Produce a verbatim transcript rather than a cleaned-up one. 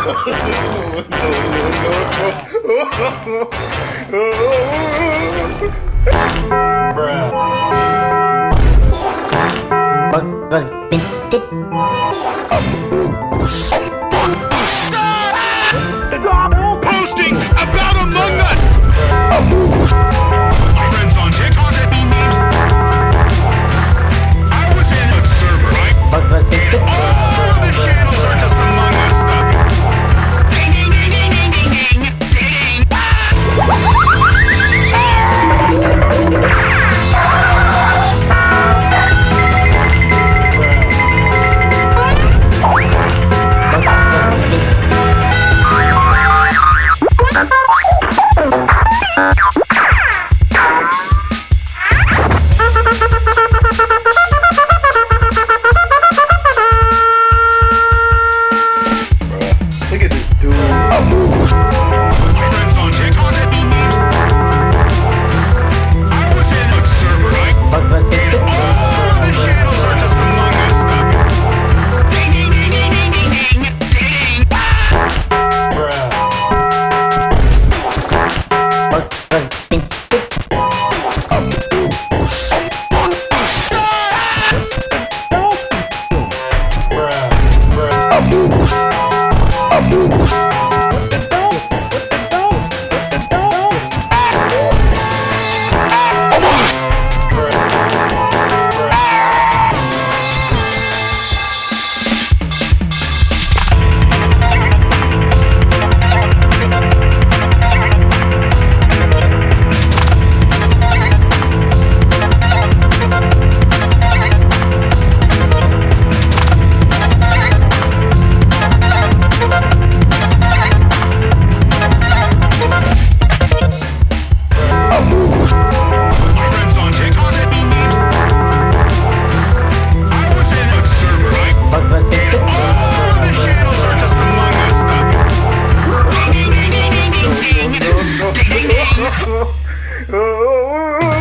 Stop posting about Among Us! My friends on TikTok that be memes. I was in a server, right? And all the channels are just Among Us stuff. Ding, ding, ding, ding, ding, ding, ding, ding. Look at this dude. My friends on TikTok that be memes. I was in a server, right? And all the channels are just Among Us stuff. Ding, ding, ding, ding, ding, ding, ding. My friends on TikTok that be memes. I was in a server, right? And all the channels are just Among Us stuff. Ding, ding, ding, ding, ding, ding, ding, ding, ding, ding.